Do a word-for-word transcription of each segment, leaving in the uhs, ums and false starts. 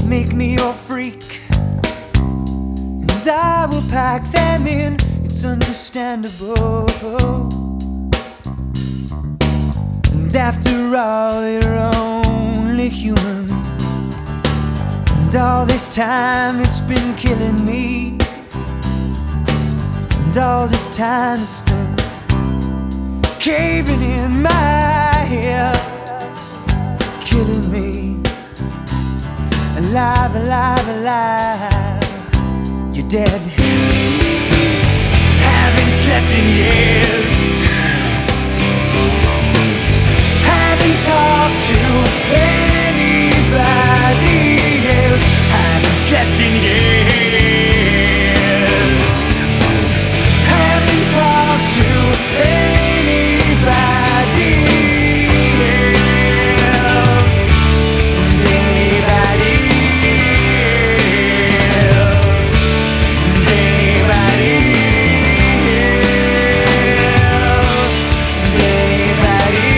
Make me your freak, and I will pack them in. It's understandable. And after all, you're only human. And all this time it's been killing me. And all this time it's been caving in my head, killing me. Alive, alive, alive, you're dead. Haven't slept in years, haven't talked to anybody else. Haven't slept in years, haven't talked to anybody else. And anybody else, and anybody else, and anybody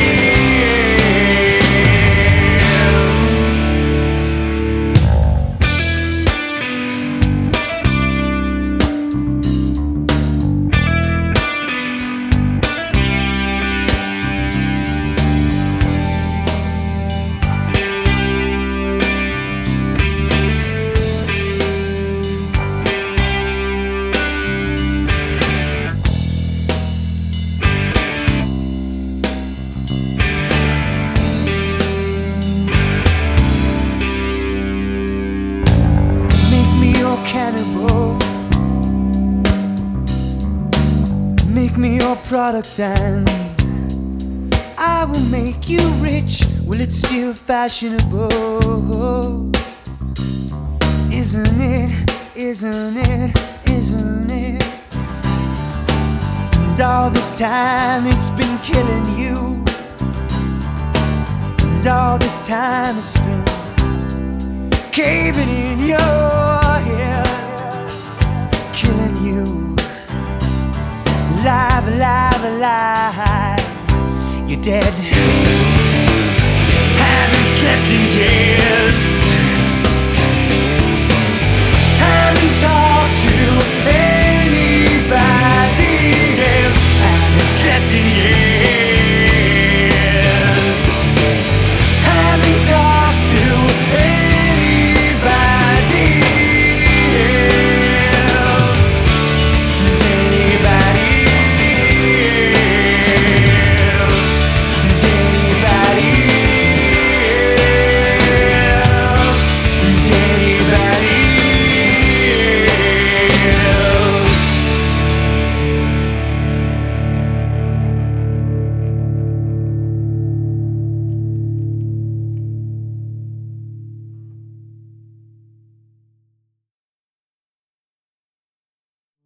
cannibal. Make me your product and I will make you rich. Will it still fashionable? Isn't it, isn't it, isn't it? And all this time it's been killing you. And all this time it's been caving in your head, killing you. Alive, alive, alive, you're dead. Haven't slept in years.